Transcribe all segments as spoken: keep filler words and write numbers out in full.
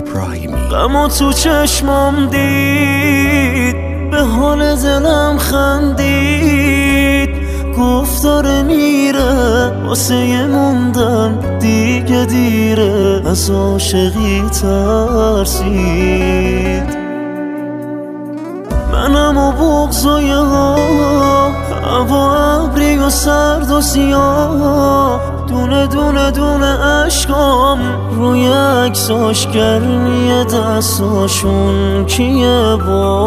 ابراهیمی. غمو تو چشمام دید، به حال دلم خندید، گفت داره میره واسه موندن دیگه دیره، از عاشقی ترسید. منم و بغض و یه ها، هوا ابری و سرد و سیاه، دونه دونه دونه عشقام روی عکساش، گرمی دستاشون کیه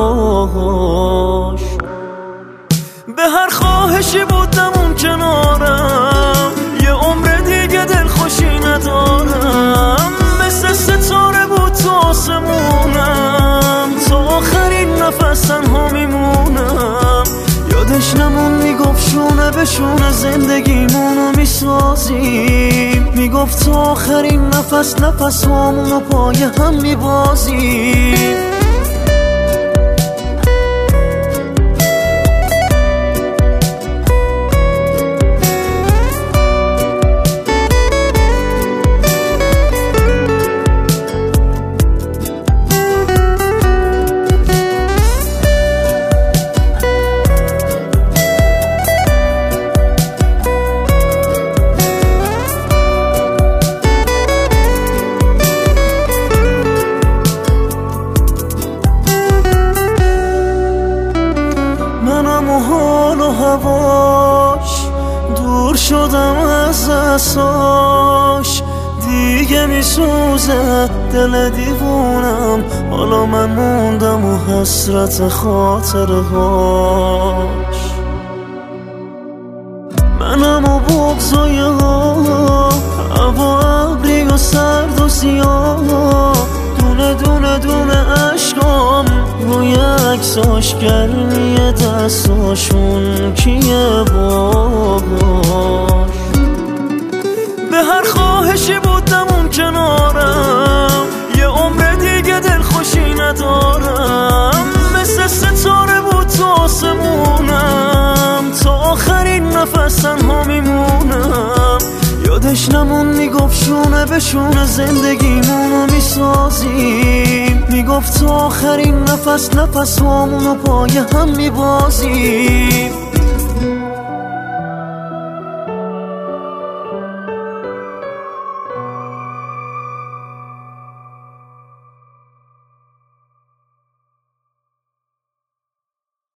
باش. به هر خواهشی بودم اون کنارم، یه عمر دیگه دلخوشی ندارم، مثل ستاره بود تو آسمونم، تا آخرین نفس تنها میمونم. یادش نمون میگفت شونه به شونه زندگیمونو میسازیم، میگفت تا آخرین نفس نفس همونو پای هم میبازیم. منم و حال و هواش دور شدم از اساش، دیگه میسوزه دل دیوونم، حالا من موندم و حسرت خاطرهاش. منم و بغض و یه ها، هوا ابری و سرد و سیاه، دونه دونه دونه عشقام روی عکساش، گرمی دستاشون کیه باش. به هر خواهشی بودم اون کنارم، یه عمر دیگه دلخوشی ندارم، مثل ستاره بود تو آسمونم، تا آخرین نفس تنها میمونم. یادش نمون میگفت شونه به شونه زندگیمونو میسازیم، میگفت تا آخرین نفس نفس همونو پای هم میبازیم.